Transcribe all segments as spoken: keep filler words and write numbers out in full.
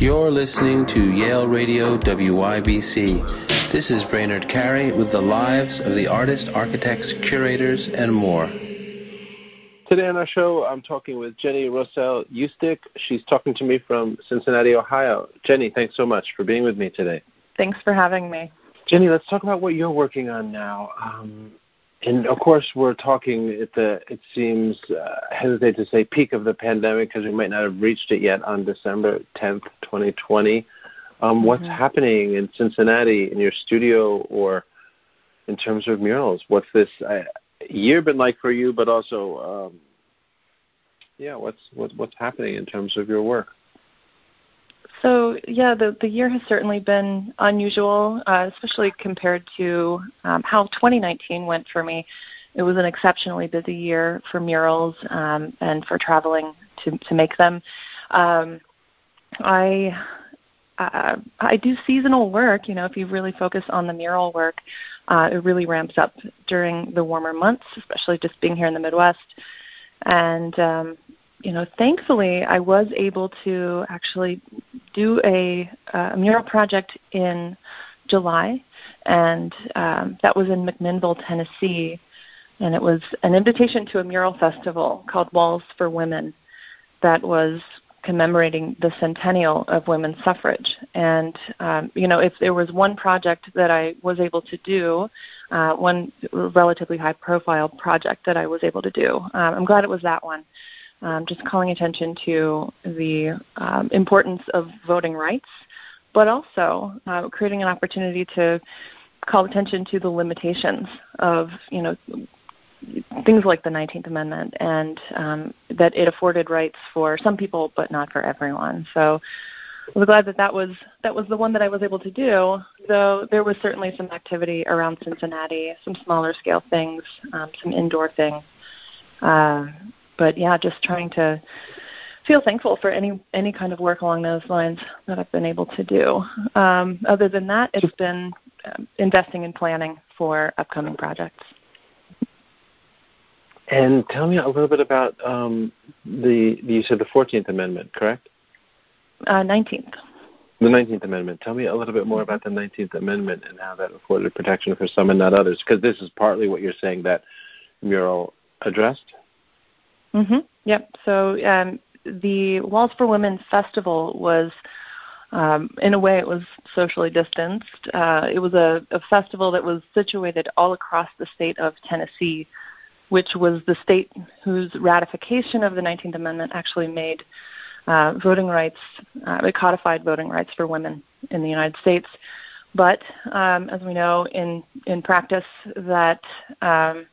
You're listening to Yale Radio W Y B C. This is Brainerd Carey with the lives of the artists, architects, curators, and more. Today on our show, I'm talking with Jenny Rosell Ustick. She's talking to me from Cincinnati, Ohio. Jenny, thanks so much for being with me today. Thanks for having me. Jenny, let's talk about what you're working on now. Um, and, of course, we're talking at the, it seems, uh, I hesitate to say peak of the pandemic because we might not have reached it yet on December tenth, twenty twenty. Um, mm-hmm. What's happening in Cincinnati in your studio or in terms of murals? What's this uh, year been like for you, but also, um, yeah, what's what, what's happening in terms of your work? So, yeah, the, the year has certainly been unusual, uh, especially compared to um, how twenty nineteen went for me. It was an exceptionally busy year for murals um, and for traveling to, to make them. Um, I uh, I do seasonal work. You know, if you really focus on the mural work, uh, it really ramps up during the warmer months, especially just being here in the Midwest. And um, you know, thankfully, I was able to actually do a, a mural project in July, and um, that was in McMinnville, Tennessee, and it was an invitation to a mural festival called Walls for Women that was commemorating the centennial of women's suffrage. And, um, you know, if there was one project that I was able to do, uh, one relatively high-profile project that I was able to do, um, I'm glad it was that one. Um, just calling attention to the um, importance of voting rights, but also uh, creating an opportunity to call attention to the limitations of, you know, things like the nineteenth Amendment, and um, that it afforded rights for some people, but not for everyone. So I was glad that that was that was the one that I was able to do. Though there was certainly some activity around Cincinnati, some smaller scale things, um, some indoor things. Uh, But, yeah, just trying to feel thankful for any any kind of work along those lines that I've been able to do. Um, other than that, it's been um, investing in planning for upcoming projects. And tell me a little bit about um, the, you said the fourteenth Amendment, correct? Uh, nineteenth. The nineteenth Amendment. Tell me a little bit more about the nineteenth Amendment and how that afforded protection for some and not others, because this is partly what you're saying that mural addressed. Mm-hmm. Yep. So um, the Walls for Women Festival was, um, in a way, it was socially distanced. Uh, it was a, a festival that was situated all across the state of Tennessee, which was the state whose ratification of the nineteenth Amendment actually made uh, voting rights, uh, it codified voting rights for women in the United States. But um, as we know, in, in practice, that um,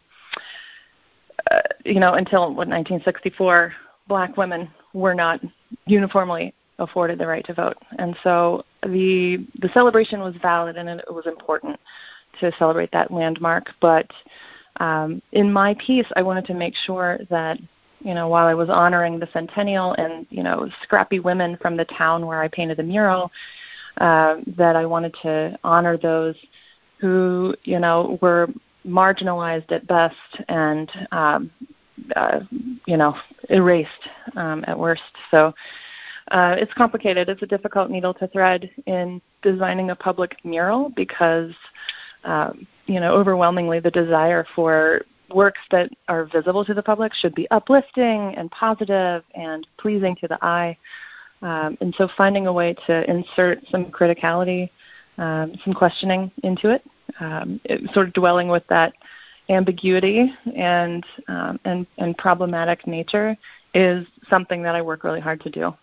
Uh, you know, until what, nineteen sixty-four, black women were not uniformly afforded the right to vote. And so the the celebration was valid, and it was important to celebrate that landmark. But um, in my piece, I wanted to make sure that, you know, while I was honoring the centennial and, you know, scrappy women from the town where I painted the mural, uh, that I wanted to honor those who, you know, were marginalized at best and, um, uh, you know, erased um, at worst. So uh, it's complicated. It's a difficult needle to thread in designing a public mural because, um, you know, overwhelmingly the desire for works that are visible to the public should be uplifting and positive and pleasing to the eye. Um, and so finding a way to insert some criticality, um, some questioning into it, Um, it, sort of dwelling with that ambiguity and, um, and and problematic nature is something that I work really hard to do.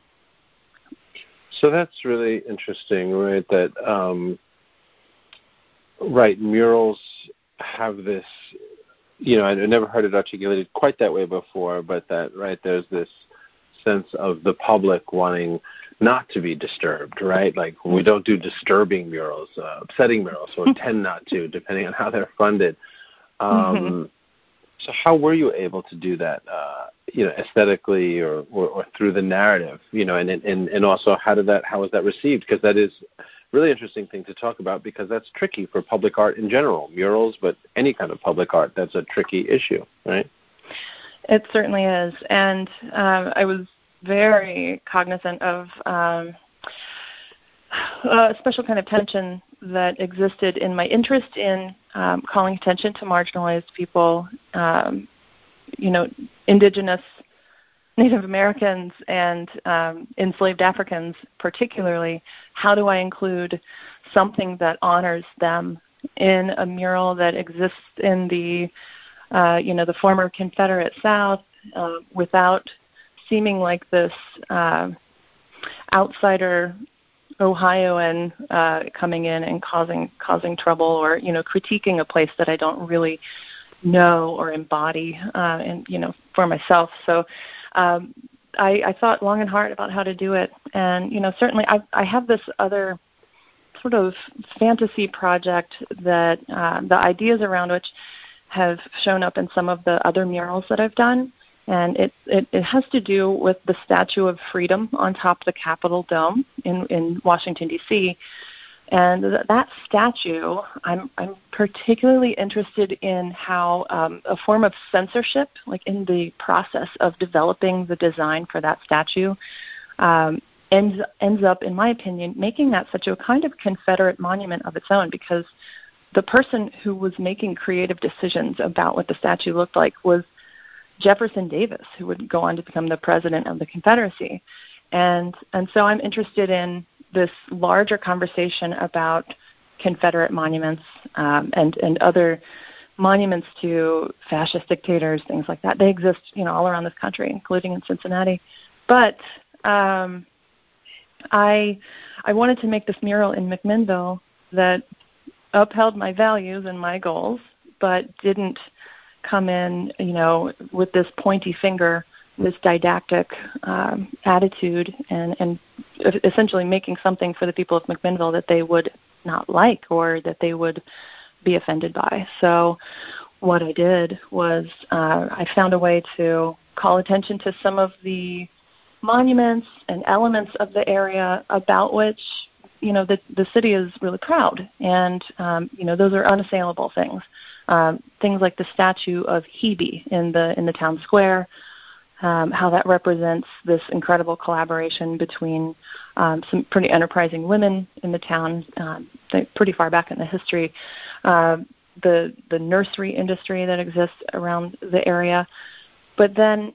So that's really interesting, right? That um, right, murals have this. You know, I never heard it articulated quite that way before, but that right there's this sense of the public wanting not to be disturbed, right? Like we don't do disturbing murals, uh, upsetting murals, or tend not to, depending on how they're funded. Um, mm-hmm. So how were you able to do that, uh, you know, aesthetically or, or, or through the narrative, you know, and, and, and also how did that, how was that received? Because that is a really interesting thing to talk about because that's tricky for public art in general, murals, but any kind of public art, that's a tricky issue, right? It certainly is. And um, I was very cognizant of um, a special kind of tension that existed in my interest in um, calling attention to marginalized people, um, you know, indigenous Native Americans and um, enslaved Africans particularly. How do I include something that honors them in a mural that exists in the, uh, you know, the former Confederate South uh, without seeming like this uh, outsider Ohioan uh, coming in and causing causing trouble, or you know, critiquing a place that I don't really know or embody, uh, and you know, for myself. So um, I, I thought long and hard about how to do it, and you know, certainly I, I have this other sort of fantasy project that uh, the ideas around which have shown up in some of the other murals that I've done. And it, it, it has to do with the Statue of Freedom on top of the Capitol Dome in, in Washington, D C. And th- that statue, I'm, I'm particularly interested in how um, a form of censorship, like in the process of developing the design for that statue, um, ends, ends up, in my opinion, making that such a kind of Confederate monument of its own, because the person who was making creative decisions about what the statue looked like was Jefferson Davis, who would go on to become the president of the Confederacy. And and so I'm interested in this larger conversation about Confederate monuments um, and, and other monuments to fascist dictators, things like that. They exist, you know, all around this country, including in Cincinnati. But um, I I wanted to make this mural in McMinnville that upheld my values and my goals, but didn't come in, you know, with this pointy finger, this didactic um, attitude, and, and essentially making something for the people of McMinnville that they would not like or that they would be offended by. So what I did was uh, I found a way to call attention to some of the monuments and elements of the area about which, you know, the, the city is really proud. And, um, you know, those are unassailable things. Um, things like the statue of Hebe in the in the town square, um, how that represents this incredible collaboration between um, some pretty enterprising women in the town, um, pretty far back in the history, uh, the the nursery industry that exists around the area, but then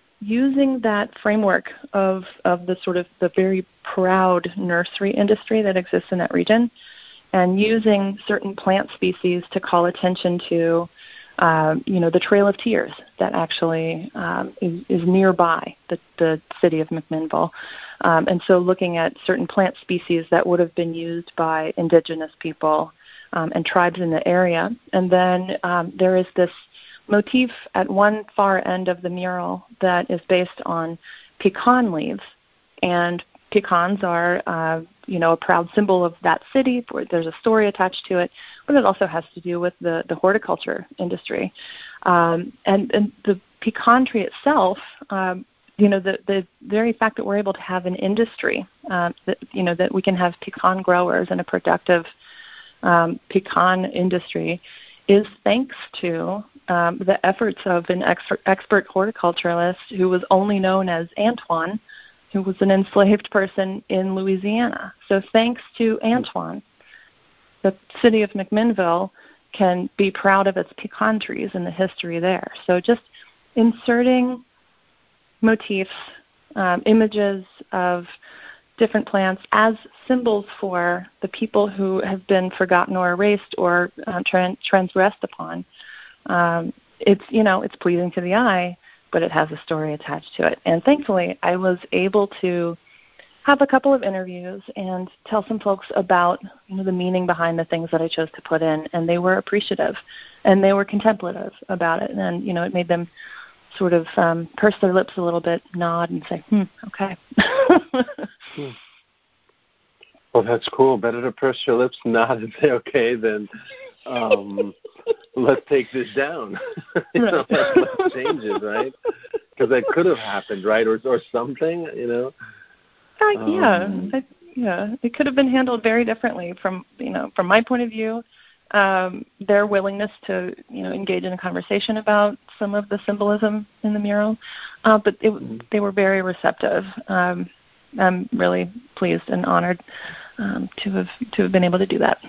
using that framework of of the sort of the very proud nursery industry that exists in that region, and using certain plant species to call attention to, um, you know, the Trail of Tears that actually um, is, is nearby the, the city of McMinnville. Um, and so looking at certain plant species that would have been used by indigenous people um, and tribes in the area. And then um, there is this motif at one far end of the mural that is based on pecan leaves. And pecans are, uh, you know, a proud symbol of that city. There's a story attached to it, but it also has to do with the, the horticulture industry. Um, and, and the pecan tree itself, um, you know, the, the very fact that we're able to have an industry, uh, that, you know, that we can have pecan growers and a productive um, pecan industry is thanks to um, the efforts of an expert, expert horticulturalist who was only known as Antoine, who was an enslaved person in Louisiana. So thanks to Antoine, the city of McMinnville can be proud of its pecan trees and the history there. So just inserting motifs, um, images of different plants as symbols for the people who have been forgotten or erased or uh, trans- transgressed upon. Um, it's, you know, it's pleasing to the eye, but it has a story attached to it. And thankfully, I was able to have a couple of interviews and tell some folks about, you know, the meaning behind the things that I chose to put in, and they were appreciative, and they were contemplative about it. And, you know, it made them sort of um, purse their lips a little bit, nod, and say, hmm, okay. hmm. Well, that's cool. Better to purse your lips, nod, and say, okay, than um, let's take this down. you know, let's, let's change it, right? Because that could have happened, right, or or something, you know. Uh, yeah, um, I, yeah. It could have been handled very differently from, you know, from my point of view. Um, their willingness to, you know, engage in a conversation about some of the symbolism in the mural, uh, but it, they were very receptive. Um, I'm really pleased and honored um, to have to have been able to do that.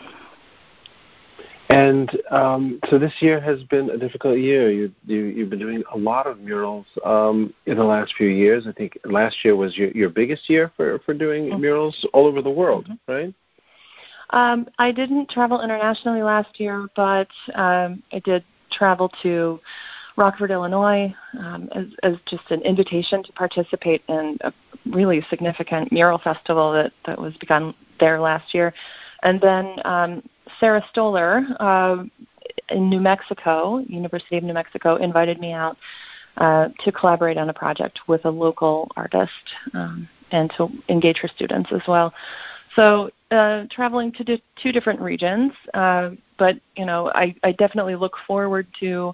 And um, so this year has been a difficult year. You, you, you've been doing a lot of murals um, in the last few years. I think last year was your, your biggest year for, for doing mm-hmm. murals all over the world, mm-hmm. right? Um, I didn't travel internationally last year, but um, I did travel to Rockford, Illinois, um, as, as just an invitation to participate in a really significant mural festival that, that was begun there last year. And then um, Sarah Stoller uh, in New Mexico, University of New Mexico, invited me out uh, to collaborate on a project with a local artist um, and to engage her students as well. So uh, traveling to di- two different regions, uh, but you know, I, I definitely look forward to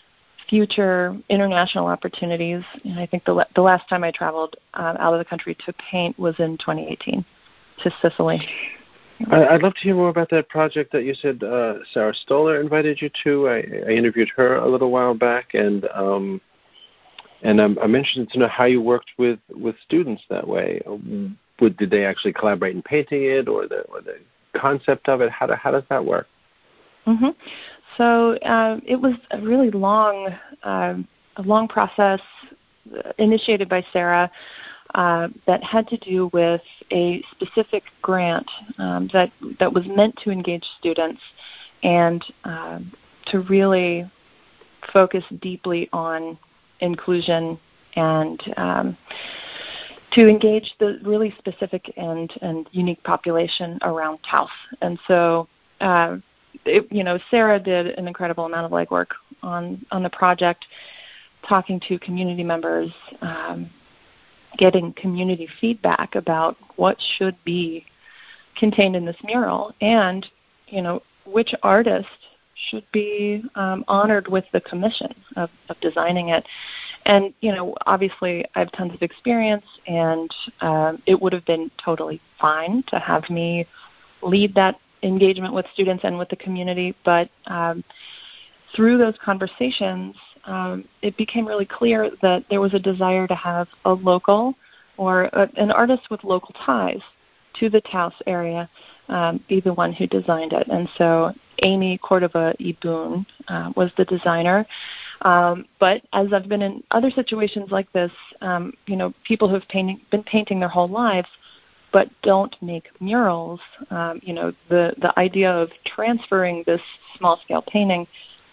future international opportunities. And I think the la- the last time I traveled um, out of the country to paint was in twenty eighteen to Sicily. I'd love to hear more about that project that you said uh, Sarah Stoller invited you to. I, I interviewed her a little while back, and um, and I'm, I'm interested to know how you worked with, with students that way. Would, did they actually collaborate in painting it, or the or the concept of it? How do, how does that work? Mm-hmm. So uh, it was a really long, uh, a long process initiated by Sarah. Uh, that had to do with a specific grant um, that that was meant to engage students and uh, to really focus deeply on inclusion and um, to engage the really specific and, and unique population around Taos. And so, uh, it, you know, Sarah did an incredible amount of legwork on, on the project, talking to community members, um, getting community feedback about what should be contained in this mural and, you know, which artist should be um, honored with the commission of, of designing it. And, you know, obviously I have tons of experience, and um, it would have been totally fine to have me lead that engagement with students and with the community. But um, through those conversations, um, it became really clear that there was a desire to have a local or a, an artist with local ties to the Taos area um, be the one who designed it. And so Amy Cordova Ibun uh, was the designer. Um, but as I've been in other situations like this, um, you know, people who have painting, been painting their whole lives but don't make murals, um, you know, the, the idea of transferring this small-scale painting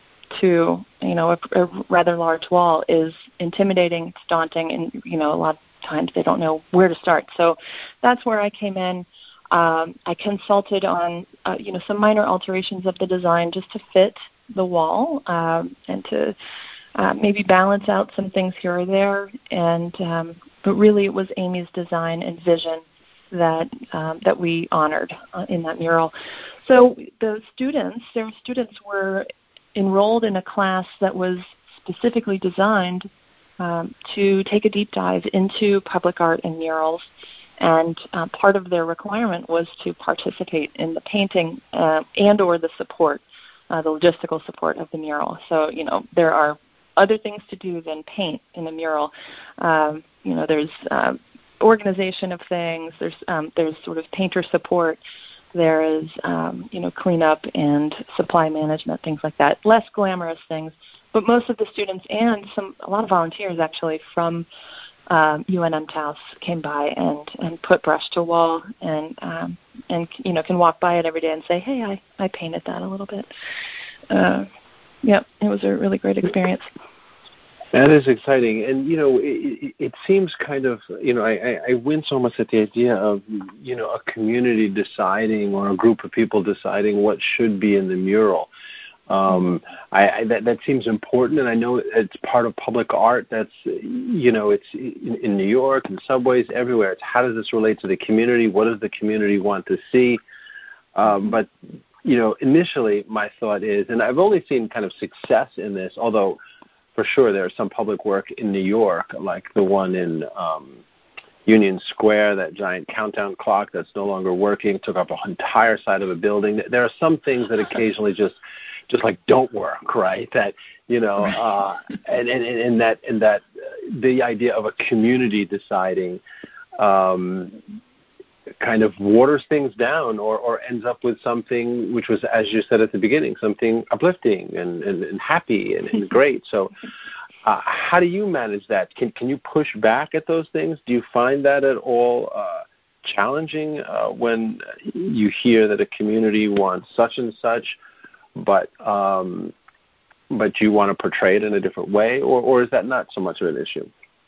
to, you know, a, a rather large wall is intimidating, it's daunting, and, you know, a lot of times they don't know where to start. So that's where I came in. Um, I consulted on, uh, you know, some minor alterations of the design just to fit the wall um, and to uh, maybe balance out some things here or there. And um, but really, it was Amy's design and vision that um, that we honored uh, in that mural. So the students, their students were enrolled in a class that was specifically designed um, to take a deep dive into public art and murals. And uh, part of their requirement was to participate in the painting uh, and or the support, uh, the logistical support of the mural. So, you know, there are other things to do than paint in a mural. Um, you know, there's uh, organization of things. There's um, there's sort of painter support. There is, um, you know, cleanup and supply management, things like that. Less glamorous things, but most of the students and some a lot of volunteers actually from um, U N M Taos came by and, and put brush to wall and um, and you know can walk by it every day and say, hey, I, I painted that a little bit. Uh, yeah, it was a really great experience. That is exciting. And, you know, it, it seems kind of, you know, I, I wince almost at the idea of, you know, a community deciding or a group of people deciding what should be in the mural. Um, I, I, that, that seems important, and I know it's part of public art. That's, you know, it's in, in New York and subways everywhere. It's how does this relate to the community? What does the community want to see? Um, but, you know, initially my thought is, and I've only seen kind of success in this, although for sure there's some public work in New York, like the one in um, Union Square, that giant countdown clock that's no longer working, took up an entire side of a building. There are some things that occasionally just just like don't work, right? That, you know, uh, and, and, and that and that uh, the idea of a community deciding um, kind of waters things down or, or ends up with something which was, as you said at the beginning, something uplifting and, and, and happy and, and great. So uh, how do you manage that? Can can you push back at those things? Do you find that at all uh, challenging uh, when you hear that a community wants such and such, but um, but you want to portray it in a different way, or, or is that not so much of an issue?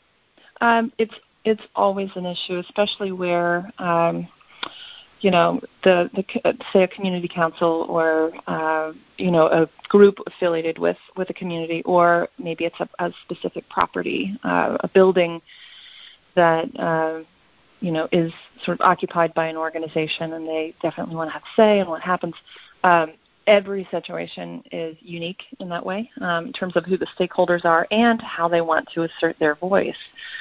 Um, it's it's always an issue, especially where um, you know the, the say a community council or uh, you know a group affiliated with, with a community, or maybe it's a, a specific property, uh, a building that uh, you know is sort of occupied by an organization, and they definitely want to have say in what happens. Um, Every situation is unique in that way, um, in terms of who the stakeholders are and how they want to assert their voice.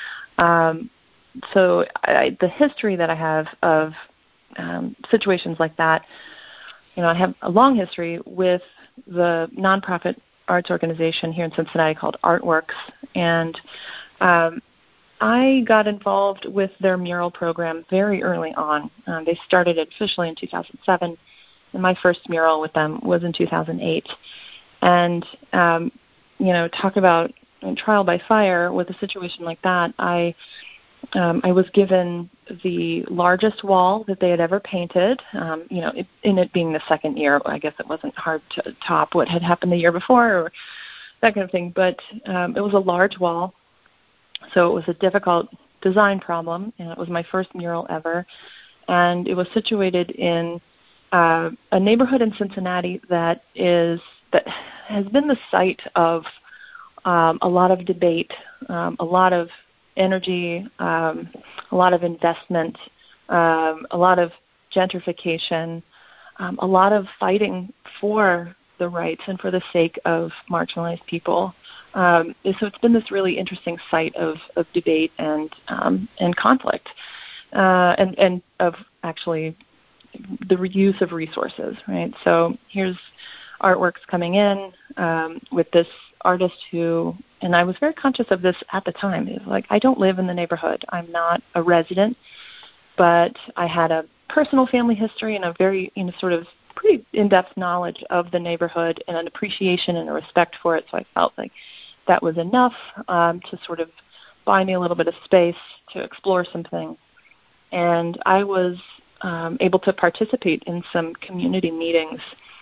Um, so I, the history that I have of um, situations like that, you know, I have a long history with the nonprofit arts organization here in Cincinnati called Artworks, and um, I got involved with their mural program very early on. Um, they started it officially in two thousand seven. And my first mural with them was in two thousand eight. And, um, you know, talk about trial by fire with a situation like that. I um, I was given the largest wall that they had ever painted, um, you know, it, in it being the second year. I guess it wasn't hard to top what had happened the year before or that kind of thing. But um, it was a large wall, so it was a difficult design problem, and it was my first mural ever. And it was situated in Uh, a neighborhood in Cincinnati that is that has been the site of um, a lot of debate, um, a lot of energy, um, a lot of investment, um, a lot of gentrification, um, a lot of fighting for the rights and for the sake of marginalized people. Um, so it's been this really interesting site of, of debate and um, and conflict, uh, and and of actually the reuse of resources, right? So here's Artworks coming in um, with this artist who, and I was very conscious of this at the time, it was like, I don't live in the neighborhood. I'm not a resident, but I had a personal family history and a very, you know, sort of pretty in-depth knowledge of the neighborhood and an appreciation and a respect for it. So I felt like that was enough um, to sort of buy me a little bit of space to explore some things. And I was Um, able to participate in some community meetings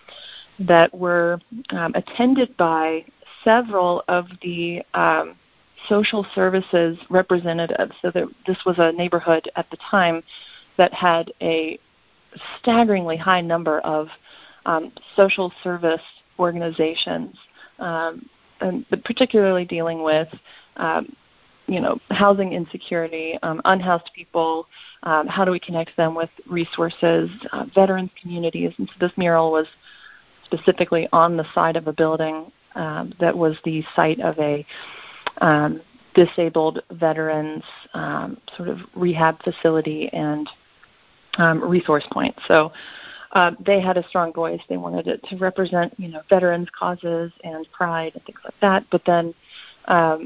that were um, attended by several of the um, social services representatives. So that this was a neighborhood at the time that had a staggeringly high number of um, social service organizations, um, and particularly dealing with um, you know, housing insecurity, um, unhoused people, um, how do we connect them with resources, uh, veterans communities. And so this mural was specifically on the side of a building um, that was the site of a um, disabled veterans um, sort of rehab facility and um, resource point. So uh, they had a strong voice. They wanted it to represent, you know, veterans' causes and pride and things like that. But then um,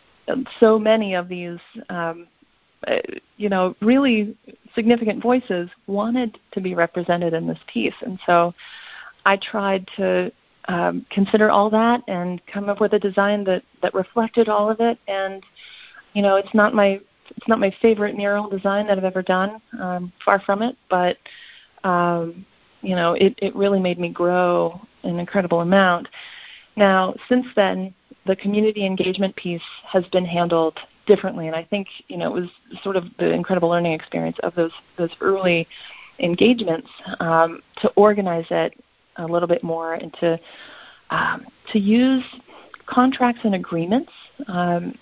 so many of these, um, uh, you know, really significant voices wanted to be represented in this piece. And so I tried to um, consider all that and come up with a design that, that reflected all of it. And, you know, it's not my it's not my favorite mural design that I've ever done, um, far from it. But, um, you know, it, it really made me grow an incredible amount. Now, since then, the community engagement piece has been handled differently, and I think, you know, it was sort of the incredible learning experience of those those early engagements um, to organize it a little bit more and to um, to use contracts and agreements um,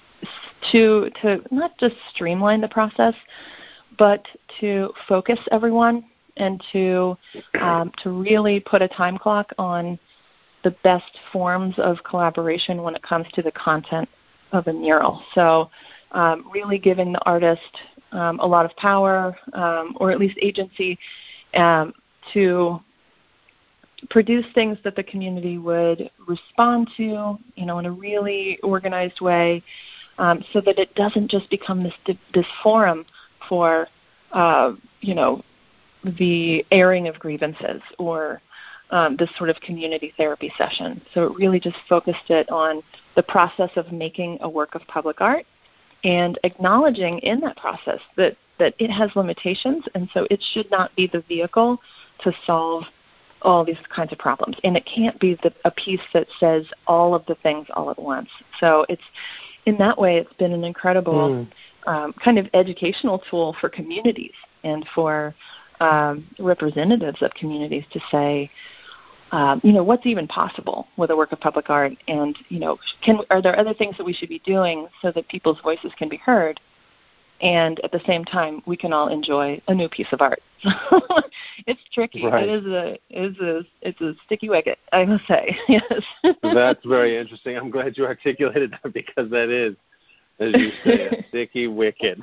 to to not just streamline the process, but to focus everyone and to um, to really put a time clock on the best forms of collaboration when it comes to the content of a mural. So um, really giving the artist um, a lot of power, um, or at least agency, um, to produce things that the community would respond to, you know, in a really organized way, um, so that it doesn't just become this this forum for uh, you know, the airing of grievances or um, this sort of community therapy session. So it really just focused it on the process of making a work of public art and acknowledging in that process that, that it has limitations, and so it should not be the vehicle to solve all these kinds of problems. And it can't be the, a piece that says all of the things all at once. So it's in that way, it's been an incredible mm. um, kind of educational tool for communities and for um, representatives of communities to say, um, you know, what's even possible with a work of public art, and you know, can are there other things that we should be doing so that people's voices can be heard, and at the same time we can all enjoy a new piece of art. It's tricky. Right. It is a it is a it's a sticky wicket, I must say. Yes. That's very interesting. I'm glad you articulated that, because that is, as you say, a sticky wicket.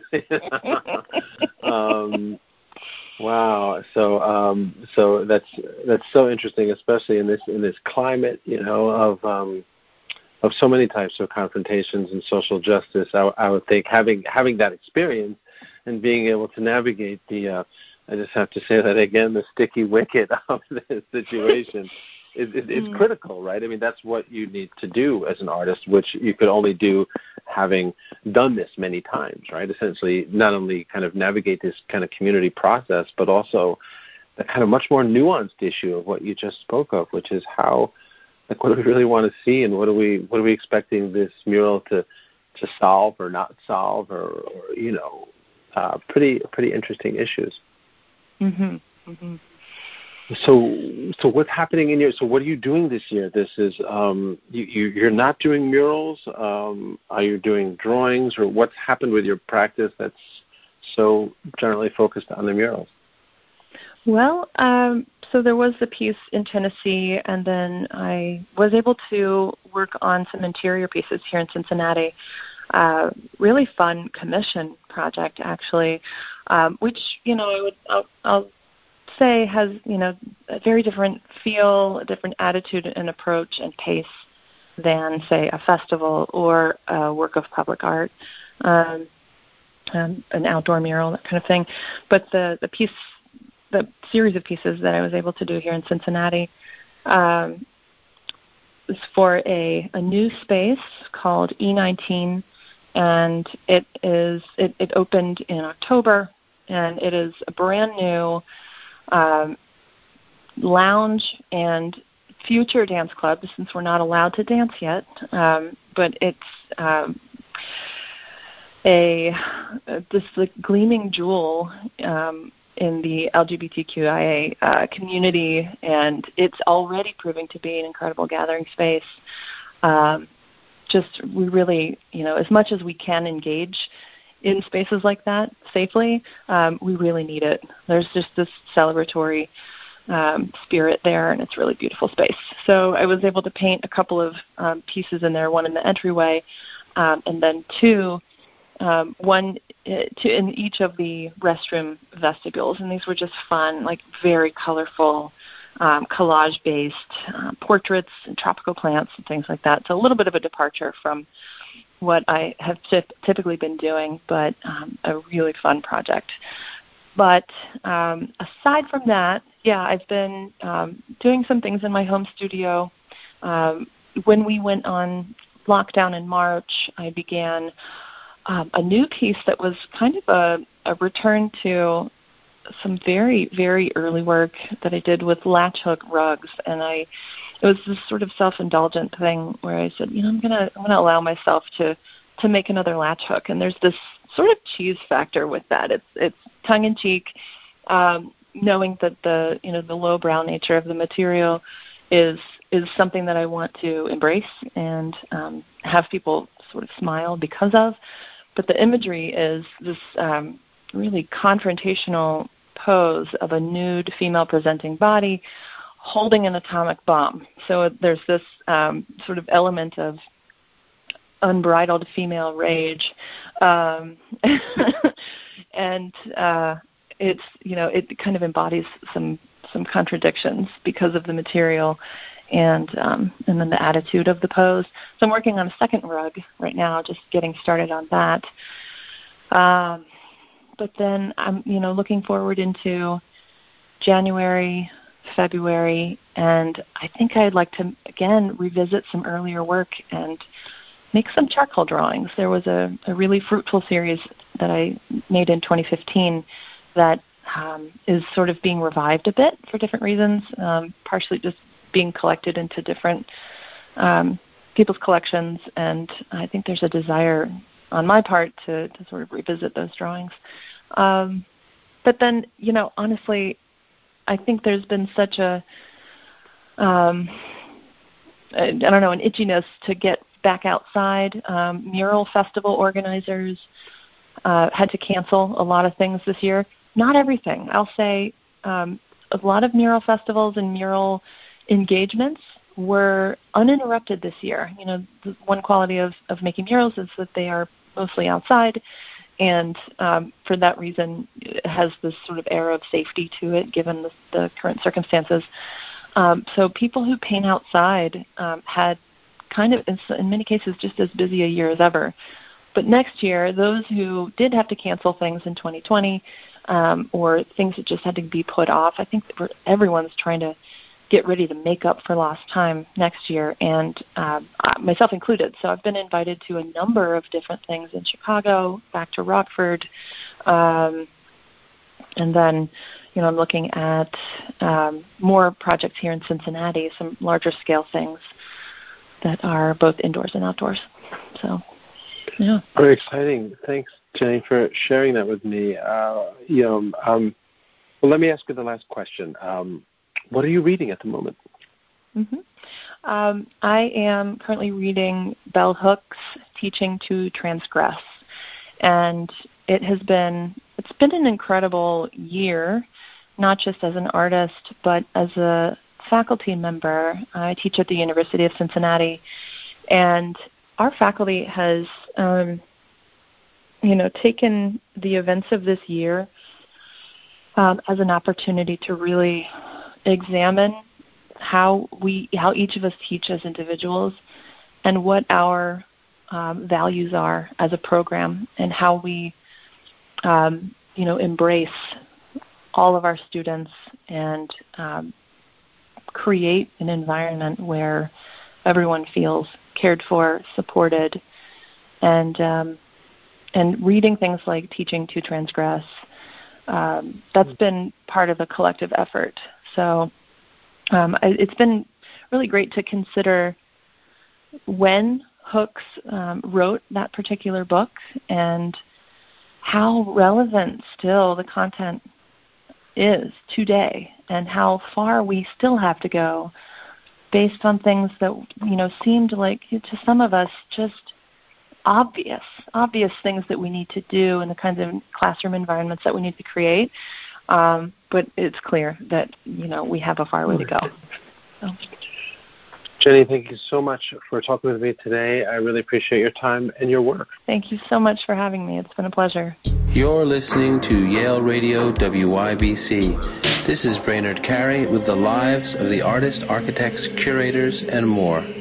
um, wow. So um, so that's that's so interesting, especially in this in this climate, you know, of um, of so many types of confrontations and social justice. I, I would think having having that experience and being able to navigate the uh, I just have to say that again, the sticky wicket of this situation is, is, is mm. critical, right? I mean, that's what you need to do as an artist, which you could only do having done this many times, right? Essentially, not only kind of navigate this kind of community process, but also the kind of much more nuanced issue of what you just spoke of, which is how, like, what do we really want to see, and what are we, what are we expecting this mural to, to solve or not solve, or, or you know, uh, pretty, pretty interesting issues. Mm-hmm. Mm-hmm. So, so what's happening in your? So, what are you doing this year? This is um, you, you. You're not doing murals. Um, are you doing drawings, or what's happened with your practice that's so generally focused on the murals? Well, um, so there was the piece in Tennessee, and then I was able to work on some interior pieces here in Cincinnati. Uh, really fun commission project, actually, um, which, you know, I would, I'll, I'll say has, you know, a very different feel, a different attitude and approach and pace than, say, a festival or a work of public art, um, um, an outdoor mural, that kind of thing. But the, the piece, the series of pieces that I was able to do here in Cincinnati, um, is for a, a new space called E nineteen. And it is it, it opened in October, and it is a brand new um, lounge and future dance club, since we're not allowed to dance yet. Um, but it's um, a this like gleaming jewel um, in the L G B T Q I A uh, community, and it's already proving to be an incredible gathering space. Um, Just we really, you know, as much as we can engage in spaces like that safely, um, we really need it. There's just this celebratory um, spirit there, and it's a really beautiful space. So I was able to paint a couple of um, pieces in there, one in the entryway, um, and then two, um, one uh, two in each of the restroom vestibules. And these were just fun, like very colorful, Um, collage-based uh, portraits and tropical plants and things like that. So a little bit of a departure from what I have t- typically been doing, but um, a really fun project. But um, aside from that, yeah, I've been um, doing some things in my home studio. Um, when we went on lockdown in March, I began um, a new piece that was kind of a, a return to some very, very early work that I did with latch hook rugs, and I, it was this sort of self-indulgent thing where I said, you know, I'm gonna, I'm gonna allow myself to, to make another latch hook, and there's this sort of cheese factor with that. It's, it's tongue-in-cheek, um, knowing that the, you know, the lowbrow nature of the material is, is something that I want to embrace and um, have people sort of smile because of. But the imagery is this um, really confrontational pose of a nude female-presenting body holding an atomic bomb. So there's this um, sort of element of unbridled female rage, um, and uh, it's you know it kind of embodies some some contradictions because of the material and um, and then the attitude of the pose. So I'm working on a second rug right now, just getting started on that. Um, but then I'm, you know, looking forward into January, February, and I think I'd like to, again, revisit some earlier work and make some charcoal drawings. There was a, a really fruitful series that I made in twenty fifteen that um, is sort of being revived a bit for different reasons, um, partially just being collected into different um, people's collections, and I think there's a desire on my part to, to sort of revisit those drawings. Um, but then, you know, honestly, I think there's been such a, um, I don't know, an itchiness to get back outside. Um, mural festival organizers uh, had to cancel a lot of things this year. Not everything. I'll say um, a lot of mural festivals and mural engagements were uninterrupted this year. You know, the one quality of, of making murals is that they are mostly outside, and um, for that reason it has this sort of air of safety to it given the, the current circumstances. Um, so people who paint outside um, had kind of, in, in many cases, just as busy a year as ever. But next year, those who did have to cancel things in twenty twenty um, or things that just had to be put off, I think that we're, everyone's trying to get ready to make up for lost time next year, and uh, myself included. So I've been invited to a number of different things in Chicago, back to Rockford, um, and then, you know, I'm looking at um, more projects here in Cincinnati, some larger scale things that are both indoors and outdoors. So, yeah. Very exciting. Thanks, Jenny, for sharing that with me. Uh, you know, um, well, let me ask you the last question. Um, what are you reading at the moment? Mm-hmm. Um, I am currently reading Bell Hooks' Teaching to Transgress, and it has been it's been an incredible year, not just as an artist, but as a faculty member. I teach at the University of Cincinnati, and our faculty has, um, you know, taken the events of this year um, as an opportunity to really examine how we, how each of us teach as individuals, and what our um, values are as a program, and how we, um, you know, embrace all of our students and um, create an environment where everyone feels cared for, supported, and um, and reading things like Teaching to Transgress, um, that's been part of a collective effort. So um, I, it's been really great to consider when Hooks um, wrote that particular book and how relevant still the content is today, and how far we still have to go based on things that, you know, seemed like to some of us just obvious, obvious things that we need to do and the kinds of classroom environments that we need to create. Um, but it's clear that, you know, we have a far way to go. So. Jenny, thank you so much for talking with me today. I really appreciate your time and your work. Thank you so much for having me. It's been a pleasure. You're listening to Yale Radio W Y B C. This is Brainerd Carey with the lives of the artists, architects, curators, and more.